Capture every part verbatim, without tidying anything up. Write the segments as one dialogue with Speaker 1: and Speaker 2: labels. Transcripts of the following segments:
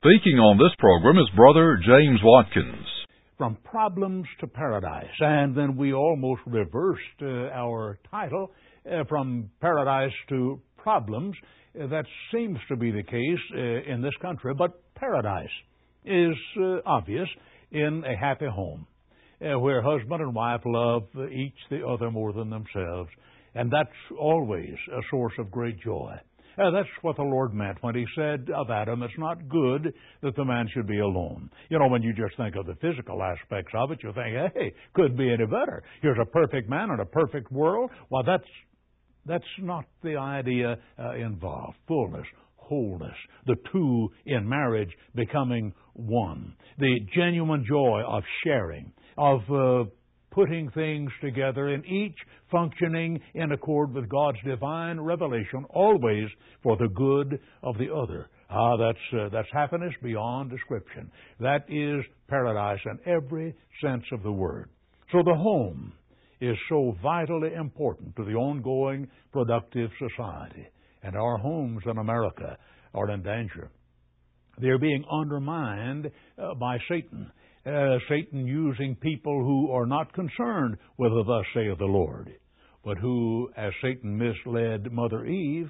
Speaker 1: Speaking on this program is Brother James Watkins.
Speaker 2: From Problems to Paradise. And then we almost reversed uh, our title uh, from Paradise to Problems. Uh, that seems to be the case uh, in this country, but paradise is uh, obvious in a happy home uh, where husband and wife love each the other more than themselves. And that's always a source of great joy. Uh, that's what the Lord meant when He said of Adam, it's not good that the man should be alone. You know, when you just think of the physical aspects of it, you think, hey, could be any better. Here's a perfect man in a perfect world. Well, that's that's not the idea uh, involved. Fullness, wholeness, the two in marriage becoming one. The genuine joy of sharing, of uh, putting things together, and each functioning in accord with God's divine revelation, always for the good of the other. Ah, that's uh, that's happiness beyond description. That is paradise in every sense of the word. So the home is so vitally important to the ongoing productive society. And our homes in America are in danger. They're being undermined uh, by Satan. Uh, Satan using people who are not concerned with the thus saith the Lord, but who, as Satan misled Mother Eve,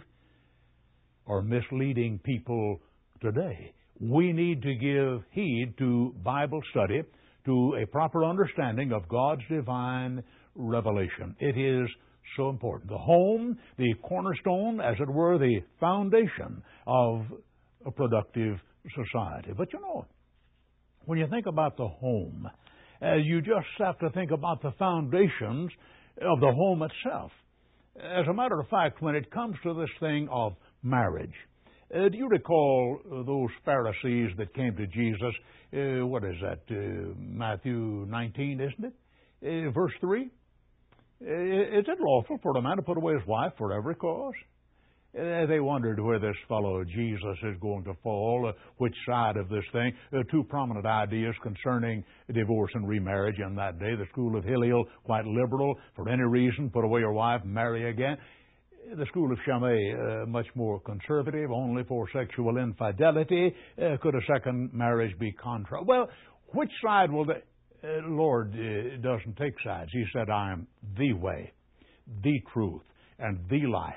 Speaker 2: are misleading people today. We need to give heed to Bible study, to a proper understanding of God's divine revelation. It is so important. The home, the cornerstone, as it were, the foundation of a productive society. But you know, when you think about the home, uh, you just have to think about the foundations of the home itself. As a matter of fact, when it comes to this thing of marriage, uh, do you recall uh, those Pharisees that came to Jesus? Uh, what is that? Uh, Matthew nineteen, isn't it? Uh, verse three. Uh, is it lawful for a man to put away his wife for every cause? Uh, they wondered where this fellow Jesus is going to fall, uh, which side of this thing. Uh, two prominent ideas concerning divorce and remarriage in that day. The school of Hillel, quite liberal, for any reason, put away your wife, marry again. The school of Shammai, uh, much more conservative, only for sexual infidelity. Uh, could a second marriage be contrary? Well, which side will the uh, Lord uh, doesn't take sides. He said, I am the way, the truth, and the life.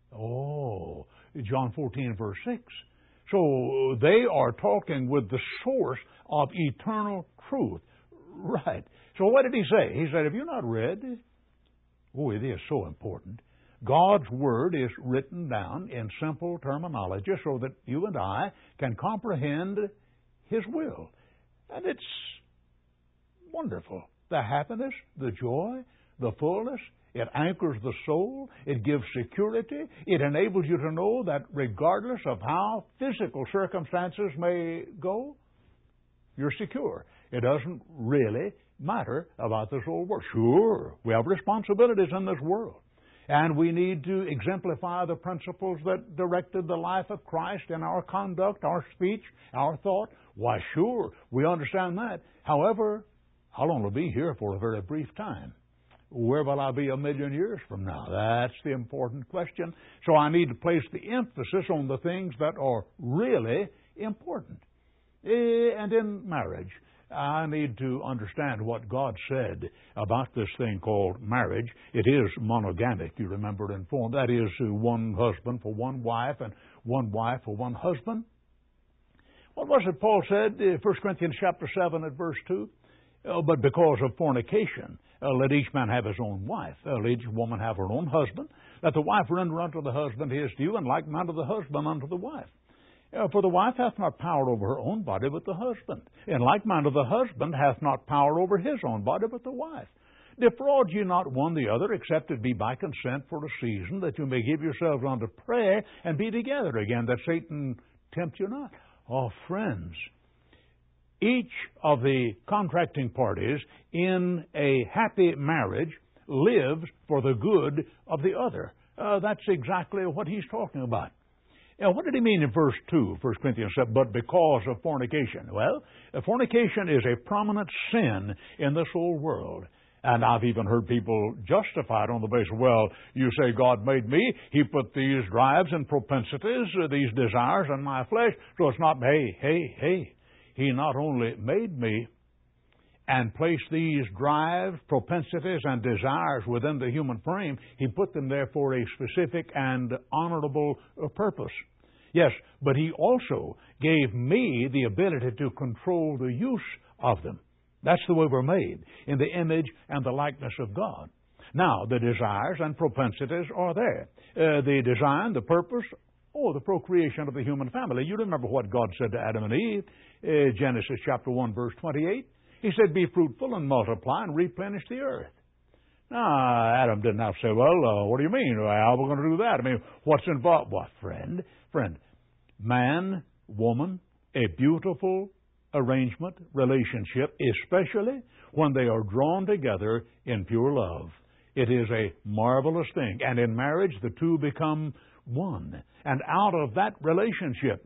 Speaker 2: Oh, John fourteen, verse six. So they are talking with the source of eternal truth. Right. So what did He say? He said, have you not read? Oh, it is so important. God's Word is written down in simple terminology so that you and I can comprehend His will. And it's wonderful. The happiness, the joy, the fullness. It anchors the soul. It gives security. It enables you to know that regardless of how physical circumstances may go, you're secure. It doesn't really matter about this old world. Sure, we have responsibilities in this world. And we need to exemplify the principles that directed the life of Christ in our conduct, our speech, our thought. Why, sure, we understand that. However, I'll only be here for a very brief time. Where will I be a million years from now? That's the important question. So I need to place the emphasis on the things that are really important. And in marriage, I need to understand what God said about this thing called marriage. It is monogamic, you remember in form. That is one husband for one wife and one wife for one husband. What was it Paul said, First Corinthians chapter seven at verse two? Uh, but because of fornication, uh, let each man have his own wife. Uh, let each woman have her own husband. Let the wife render unto the husband his due, and like manner the husband unto the wife. Uh, for the wife hath not power over her own body, but the husband. In like manner the husband hath not power over his own body, but the wife. Defraud ye not one the other, except it be by consent for a season, that you may give yourselves unto prayer, and be together again, that Satan tempt you not. Oh, friends, each of the contracting parties in a happy marriage lives for the good of the other. Uh, that's exactly what he's talking about. Now, what did he mean in verse two, First Corinthians seven, but because of fornication? Well, fornication is a prominent sin in this old world. And I've even heard people justify it on the basis, well, you say God made me, He put these drives and propensities, uh, these desires in my flesh, so it's not, hey, hey, hey. He not only made me and placed these drives, propensities, and desires within the human frame, He put them there for a specific and honorable uh, purpose. Yes, but He also gave me the ability to control the use of them. That's the way we're made, in the image and the likeness of God. Now, the desires and propensities are there. Uh, the design, the purpose, oh, the procreation of the human family. You remember what God said to Adam and Eve, uh, Genesis chapter one, verse twenty-eight. He said, be fruitful and multiply and replenish the earth. Now, Adam didn't have to say, well, uh, what do you mean? How are we going to do that? I mean, what's involved? What, friend? Friend, man, woman, a beautiful arrangement, relationship, especially when they are drawn together in pure love. It is a marvelous thing. And in marriage, the two become one. And out of that relationship,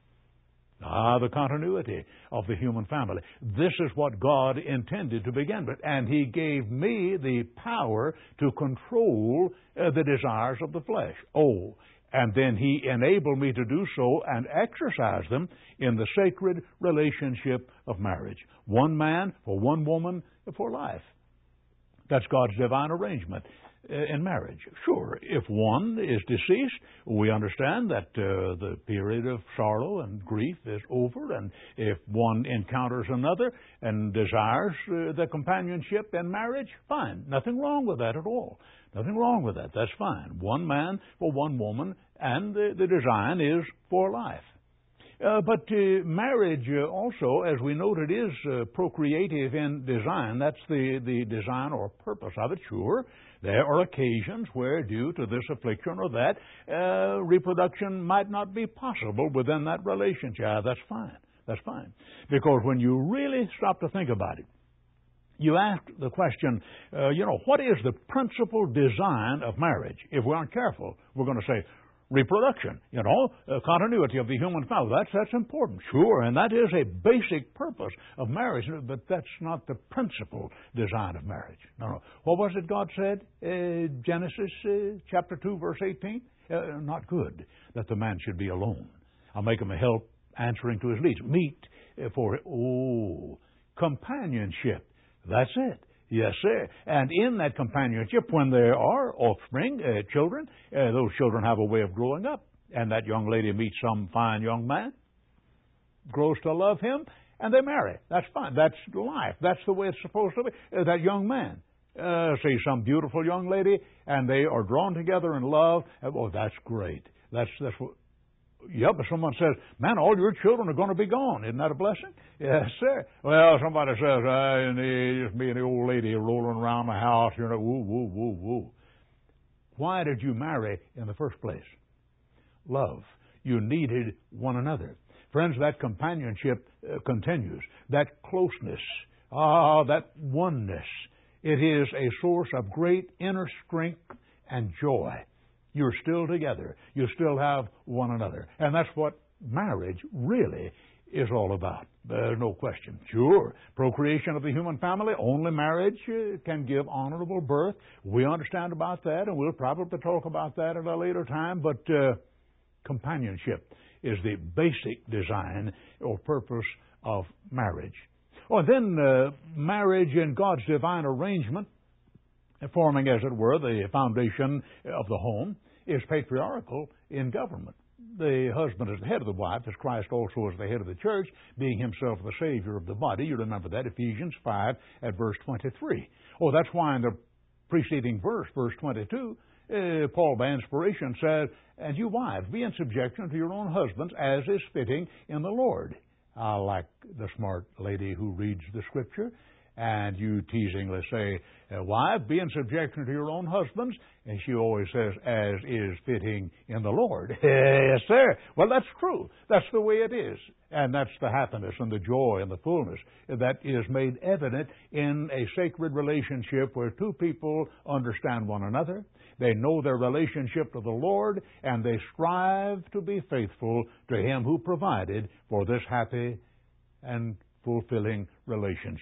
Speaker 2: ah, the continuity of the human family. This is what God intended to begin with. And He gave me the power to control uh, the desires of the flesh. Oh, and then He enabled me to do so and exercise them in the sacred relationship of marriage. One man for one woman for life. That's God's divine arrangement in marriage. Sure, if one is deceased, we understand that uh, the period of sorrow and grief is over, and if one encounters another and desires uh, the companionship in marriage, fine. Nothing wrong with that at all. Nothing wrong with that. That's fine. One man for one woman, and the, the design is for life. Uh, but uh, marriage uh, also, as we noted, is uh, procreative in design. That's the, the design or purpose of it, sure. There are occasions where, due to this affliction or that, uh, reproduction might not be possible within that relationship. Uh, that's fine. That's fine. Because when you really stop to think about it, you ask the question, uh, you know, what is the principal design of marriage? If we aren't careful, we're going to say, reproduction, you know, uh, continuity of the human family. That's, that's important, sure, and that is a basic purpose of marriage, but that's not the principal design of marriage. No, no. What was it God said? Uh, Genesis uh, chapter two, verse eighteen? Uh, not good that the man should be alone. I'll make him a help answering to his needs. Meet uh, for, oh, companionship. That's it. Yes, sir. And in that companionship, when there are offspring, uh, children, uh, those children have a way of growing up. And that young lady meets some fine young man, grows to love him, and they marry. That's fine. That's life. That's the way it's supposed to be. Uh, that young man uh, sees some beautiful young lady, and they are drawn together in love. Oh, that's great. That's that's what. Yeah, but someone says, man, all your children are going to be gone. Isn't that a blessing? Yes, sir. Well, somebody says, uh, just me and the old lady rolling around the house, you know, woo, woo, woo, woo. Why did you marry in the first place? Love. You needed one another. Friends, that companionship uh, continues. That closeness, ah, that oneness. It is a source of great inner strength and joy. You're still together. You still have one another. And that's what marriage really is all about. There's no question. Sure, procreation of the human family, only marriage uh, can give honorable birth. We understand about that, and we'll probably talk about that at a later time. But uh, companionship is the basic design or purpose of marriage. Oh, and then uh, marriage in God's divine arrangement, forming, as it were, the foundation of the home, is patriarchal in government. The husband is the head of the wife, as Christ also is the head of the church, being himself the Savior of the body. You remember that, Ephesians five at verse twenty-three. Oh, that's why in the preceding verse, verse twenty-two, uh, Paul, by inspiration, said, and you wives, be in subjection to your own husbands, as is fitting in the Lord. I like the smart lady who reads the Scripture. And you teasingly say, wife, be in subjection to your own husbands. And she always says, as is fitting in the Lord. Yes, sir. Well, that's true. That's the way it is. And that's the happiness and the joy and the fullness that is made evident in a sacred relationship where two people understand one another. They know their relationship to the Lord, and they strive to be faithful to Him who provided for this happy and fulfilling relationship.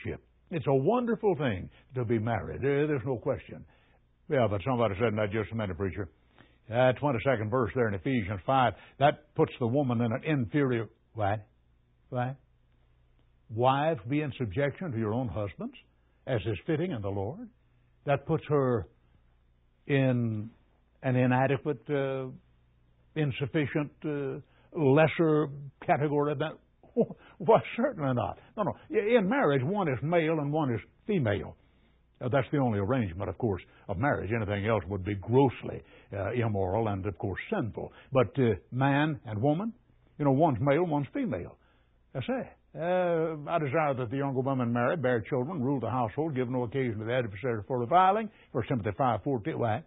Speaker 2: It's a wonderful thing to be married. Uh, there's no question. Yeah, but somebody said that just a minute, preacher. That twenty-second verse there in Ephesians five, that puts the woman in an inferior... What? What? Wives, be in subjection to your own husbands, as is fitting in the Lord. That puts her in an inadequate, uh, insufficient, uh, lesser category than... Why, certainly not. No, no. In marriage, one is male and one is female. Uh, that's the only arrangement, of course, of marriage. Anything else would be grossly uh, immoral and, of course, sinful. But uh, man and woman, you know, one's male, one's female. I say, uh, I desire that the younger women marry, bear children, rule the household, give no occasion to the adversary for reviling. First Timothy five fourteen. Why?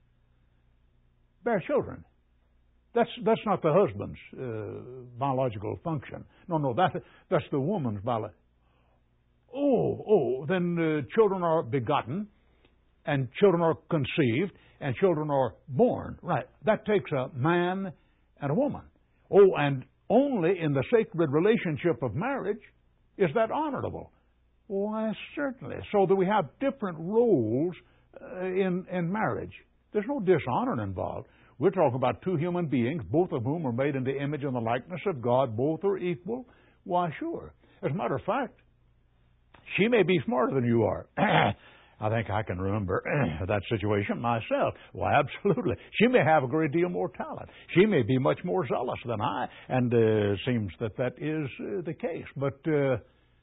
Speaker 2: Bear children. That's that's not the husband's uh, biological function. No, no, that that's the woman's biological. Oh, oh, then uh, children are begotten, and children are conceived, and children are born. Right. That takes a man and a woman. Oh, and only in the sacred relationship of marriage is that honorable. Why, certainly. So that we have different roles uh, in in marriage. There's no dishonor involved. We're talking about two human beings, both of whom are made in the image and the likeness of God. Both are equal. Why, sure. As a matter of fact, she may be smarter than you are. I think I can remember that situation myself. Why, absolutely. She may have a great deal more talent. She may be much more zealous than I, and it uh, seems that that is uh, the case. But uh,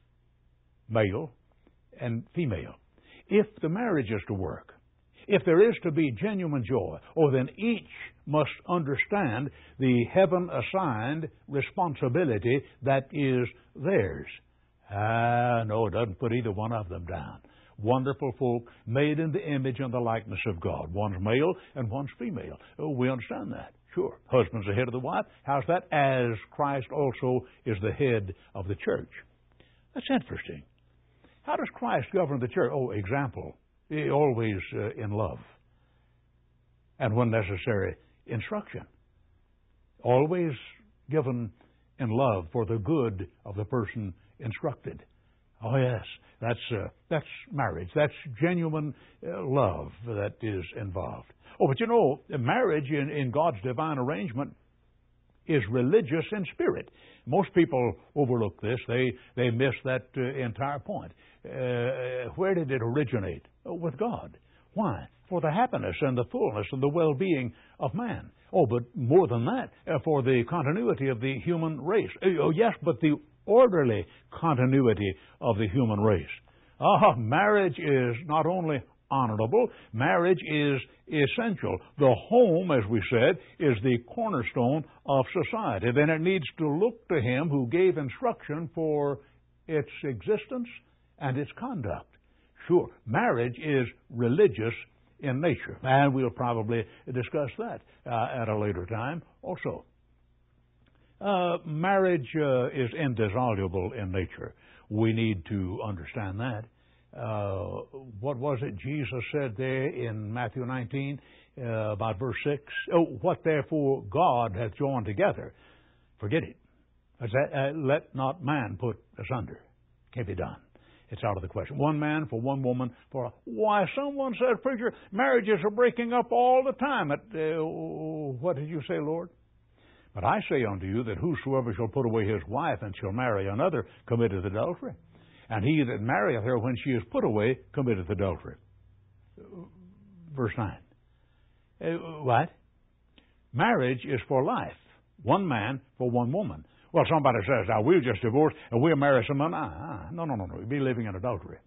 Speaker 2: male and female, if the marriage is to work, if there is to be genuine joy, oh, then each must understand the heaven-assigned responsibility that is theirs. Ah, no, it doesn't put either one of them down. Wonderful folk, made in the image and the likeness of God. One's male and one's female. Oh, we understand that. Sure. Husband's the head of the wife. How's that? As Christ also is the head of the church. That's interesting. How does Christ govern the church? Oh, example. Always uh, in love. And when necessary, instruction. Always given in love for the good of the person instructed. Oh, yes. That's uh, that's marriage. That's genuine uh, love that is involved. Oh, but you know, marriage in, in God's divine arrangement is religious in spirit. Most people overlook this. They they miss that uh, entire point. Uh, where did it originate? Oh, with God. Why? For the happiness and the fullness and the well-being of man. Oh, but more than that, uh, for the continuity of the human race. Oh, yes, but the orderly continuity of the human race. Ah, marriage is not only honorable, marriage is essential. The home, as we said, is the cornerstone of society. Then it needs to look to Him who gave instruction for its existence and its conduct. Sure, marriage is religious in nature, and we'll probably discuss that uh, at a later time also. Uh, marriage uh, is indissoluble in nature. We need to understand that. Uh, what was it Jesus said there in Matthew nineteen, uh, about verse six? Oh, what therefore God hath joined together, forget it. That, uh, let not man put asunder. Can't be done. It's out of the question. One man for one woman for... Why, someone says, preacher, marriages are breaking up all the time. At, uh, what did you say, Lord? But I say unto you that whosoever shall put away his wife and shall marry another committeth adultery. And he that marrieth her when she is put away committeth adultery. Verse nine. Uh, what? Marriage is for life. One man for one woman. Well, somebody says, now we'll just divorce and we'll marry someone. Ah, ah, no, no, no, no. You'll be living in adultery.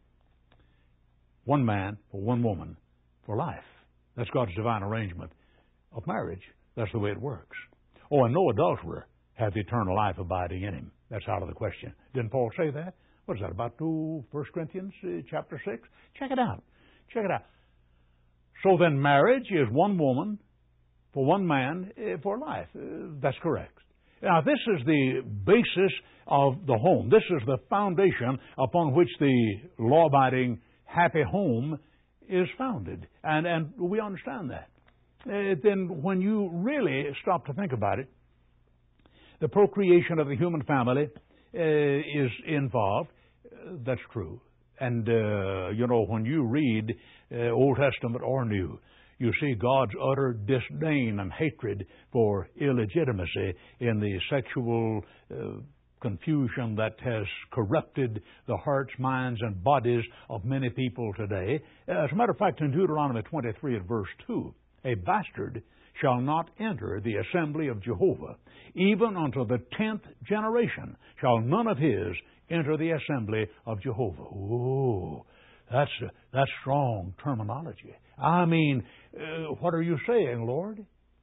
Speaker 2: One man for one woman for life. That's God's divine arrangement of marriage. That's the way it works. Oh, and no adulterer hath eternal life abiding in him. That's out of the question. Didn't Paul say that? What is that, about to First Corinthians uh, chapter six? Check it out. Check it out. So then marriage is one woman for one man uh, for life. Uh, that's correct. Now, this is the basis of the home. This is the foundation upon which the law-abiding, happy home is founded. And, and we understand that. Uh, then when you really stop to think about it, the procreation of the human family uh, is involved. Uh, that's true. And, uh, you know, when you read uh, Old Testament or New, you see God's utter disdain and hatred for illegitimacy in the sexual uh, confusion that has corrupted the hearts, minds, and bodies of many people today. As a matter of fact, in Deuteronomy twenty-three at verse two, a bastard shall not enter the assembly of Jehovah. Even unto the tenth generation shall none of his enter the assembly of Jehovah. Oh, that's, uh, that's strong terminology. I mean, uh, what are you saying, Lord?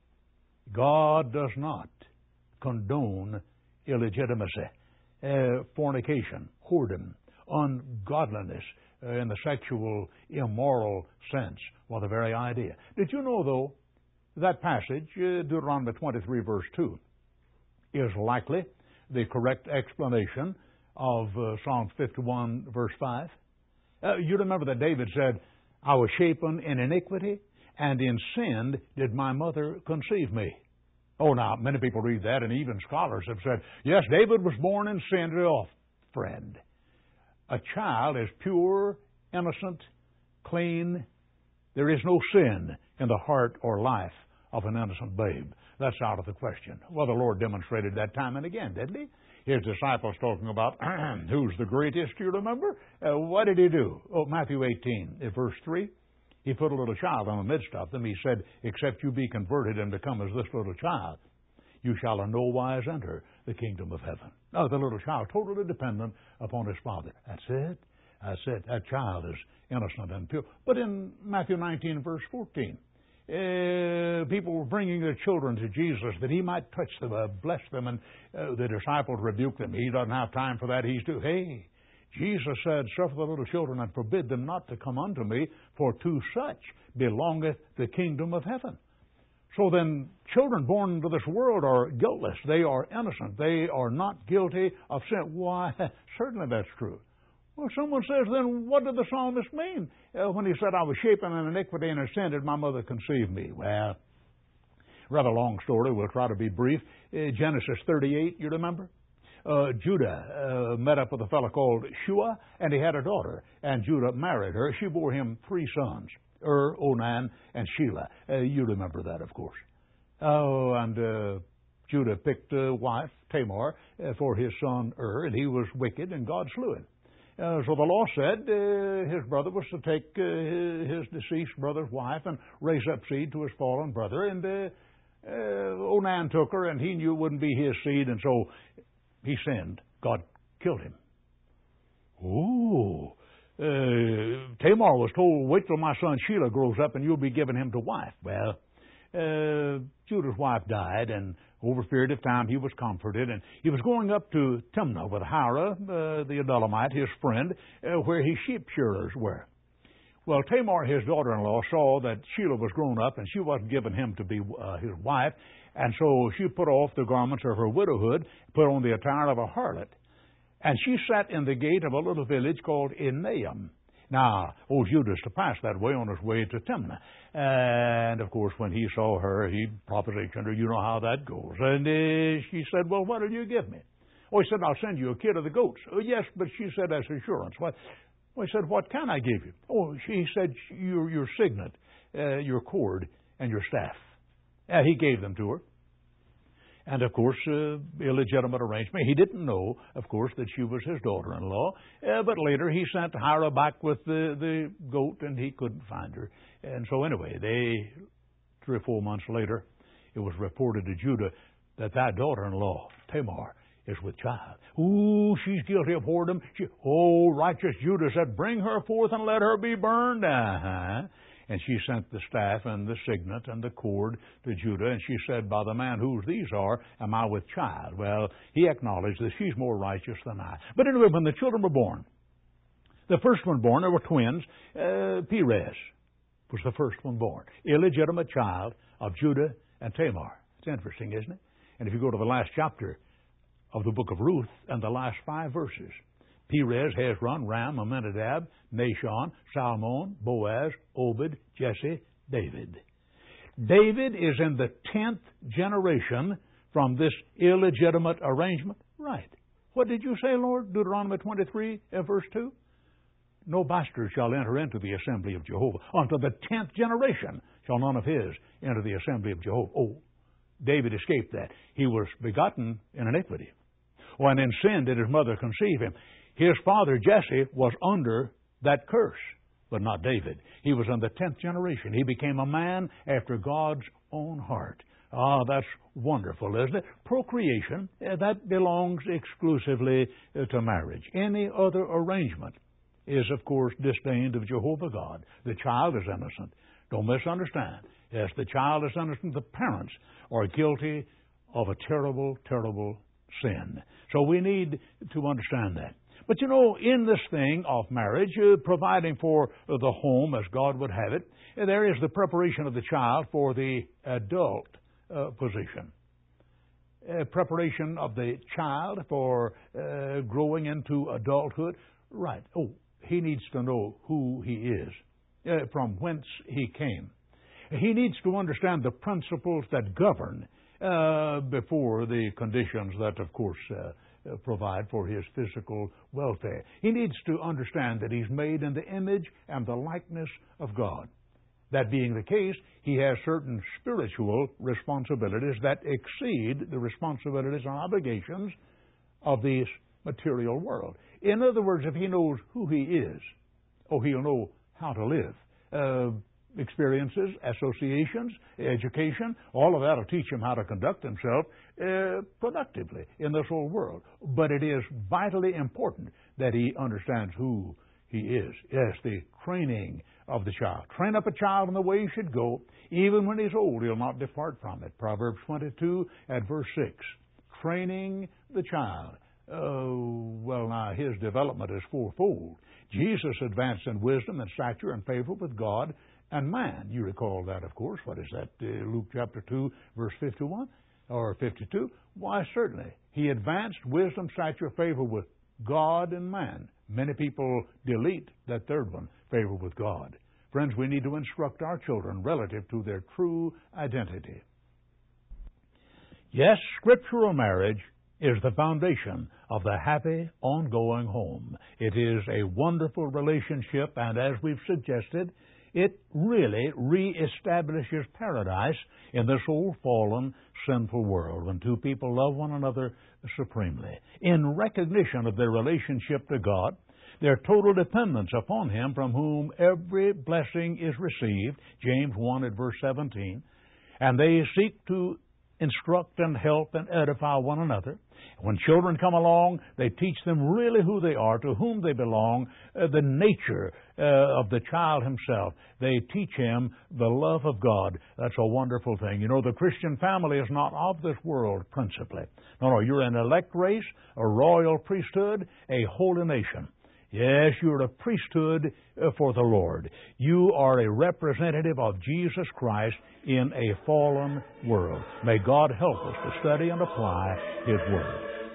Speaker 2: God does not condone illegitimacy, uh, fornication, whoredom, ungodliness uh, in the sexual, immoral sense, or the very idea. Did you know, though, that passage, uh, Deuteronomy twenty-three, verse two, is likely the correct explanation of uh, Psalm fifty-one, verse five? Uh, you remember that David said, I was shapen in iniquity, and in sin did my mother conceive me. Oh, now, many people read that, and even scholars have said, yes, David was born in sin. Oh, friend, a child is pure, innocent, clean. There is no sin in the heart or life of an innocent babe. That's out of the question. Well, the Lord demonstrated that time and again, didn't He? His disciples talking about who's the greatest, you remember? Uh, what did He do? Oh, Matthew eighteen, verse three. He put a little child in the midst of them. He said, except you be converted and become as this little child, you shall in no wise enter the kingdom of heaven. Now, the little child, totally dependent upon his father. That's it. That's it. That child is innocent and pure. But in Matthew nineteen, verse fourteen, uh, people were bringing their children to Jesus that He might touch them, uh, bless them, and uh, the disciples rebuked them. He doesn't have time for that. He's too, hey, Jesus said, suffer the little children and forbid them not to come unto me, for to such belongeth the kingdom of heaven. So then, children born into this world are guiltless. They are innocent. They are not guilty of sin. Why, certainly that's true. Well, someone says, then what did the psalmist mean uh, when he said, I was shapen in iniquity and in sin did my mother conceive me? Well, rather long story. We'll try to be brief. Uh, Genesis thirty-eight, you remember? Uh, Judah uh, met up with a fellow called Shua, and he had a daughter. And Judah married her. She bore him three sons, Ur, Onan, and Shelah. Uh, you remember that, of course. Oh, and uh, Judah picked a wife, Tamar, uh, for his son Ur, and he was wicked, and God slew him. Uh, so the law said uh, his brother was to take uh, his, his deceased brother's wife and raise up seed to his fallen brother. And uh, uh, Onan took her, and he knew it wouldn't be his seed, and so he sinned. God killed him. Ooh. Uh, Tamar was told, wait till my son Shelah grows up and you'll be giving him to wife. Well, uh, Judah's wife died, and over a period of time he was comforted, and he was going up to Timnah with Hira, uh, the Adullamite, his friend, uh, where his sheep shearers were. Well, Tamar, his daughter-in-law, saw that Shelah was grown up and she wasn't giving him to be uh, his wife, and so she put off the garments of her widowhood, put on the attire of a harlot, and she sat in the gate of a little village called Enaim. Now, old Judas to pass that way on his way to Timnah. And, of course, when he saw her, he propositioned her. You know how that goes. And uh, she said, well, what will you give me? Oh, he said, I'll send you a kid of the goats. Oh, yes, but she said, as assurance. What? Well, he said, what can I give you? Oh, she said, your, your signet, uh, your cord, and your staff. Uh, he gave them to her. And, of course, uh, illegitimate arrangement. He didn't know, of course, that she was his daughter-in-law. Uh, but later he sent Hira back with the, the goat, and he couldn't find her. And so anyway, they, three or four months later, it was reported to Judah that that daughter-in-law, Tamar, is with child. Ooh, she's guilty of whoredom. She, oh, righteous Judah said, bring her forth and let her be burned. Uh-huh. And she sent the staff and the signet and the cord to Judah, and she said, by the man whose these are, am I with child? Well, he acknowledged that she's more righteous than I. But anyway, when the children were born, the first one born, there were twins. Uh, Perez was the first one born. Illegitimate child of Judah and Tamar. It's interesting, isn't it? And if you go to the last chapter of the book of Ruth and the last five verses, Perez, Hezron, Ram, Amminadab, Nashon, Salmon, Boaz, Obed, Jesse, David. David is in the tenth generation from this illegitimate arrangement. Right. What did you say, Lord? Deuteronomy twenty-three, verse two? no bastard shall enter into the assembly of Jehovah. Unto the tenth generation shall none of his enter the assembly of Jehovah. Oh, David escaped that. He was begotten in iniquity. Oh, and in sin did his mother conceive him. His father Jesse was under that curse, but not David. He was in the tenth generation. He became a man after God's own heart. Ah, that's wonderful, isn't it? Procreation, uh, that belongs exclusively uh, to marriage. Any other arrangement is, of course, disdained of Jehovah God. The child is innocent. Don't misunderstand. Yes, the child is innocent. The parents are guilty of a terrible, terrible sin. So we need to understand that. But you know, in this thing of marriage, uh, providing for uh, the home as God would have it, uh, there is the preparation of the child for the adult uh, position. Uh, preparation of the child for uh, growing into adulthood. Right. Oh, he needs to know who he is, uh, from whence he came. He needs to understand the principles that govern uh, before the conditions that, of course, uh, uh, provide for his physical welfare. He needs to understand that he's made in the image and the likeness of God. That being the case, he has certain spiritual responsibilities that exceed the responsibilities and obligations of this material world. In other words, if he knows who he is, oh, he'll know how to live. Uh, experiences, associations, education, all of that will teach him how to conduct himself uh, productively in this whole world. But it is vitally important that he understands who he is. Yes, the training of the child. Train up a child in the way he should go. Even when he's old, he'll not depart from it. Proverbs twenty-two at verse six. Training the child. Oh, well, now, his development is fourfold. Jesus advanced in wisdom and stature and favor with God and man. You recall that, of course. What is that? Uh, Luke chapter two, verse fifty-one or fifty-two? Why, certainly. He advanced wisdom, stature, favor with God and man. Many people delete that third one, favor with God. Friends, we need to instruct our children relative to their true identity. Yes, scriptural marriage is the foundation of the happy, ongoing home. It is a wonderful relationship, and as we've suggested, it really reestablishes paradise in this old fallen, sinful world when two people love one another supremely. In recognition of their relationship to God, their total dependence upon Him from whom every blessing is received, James one at verse seventeen, and they seek to instruct and help and edify one another. When children come along, they teach them really who they are, to whom they belong, uh, the nature uh, of the child himself. They teach him the love of God. That's a wonderful thing. You know, the Christian family is not of this world principally. No, no, you're an elect race, a royal priesthood, a holy nation. Yes, you're a priesthood for the Lord. You are a representative of Jesus Christ in a fallen world. May God help us to study and apply His Word.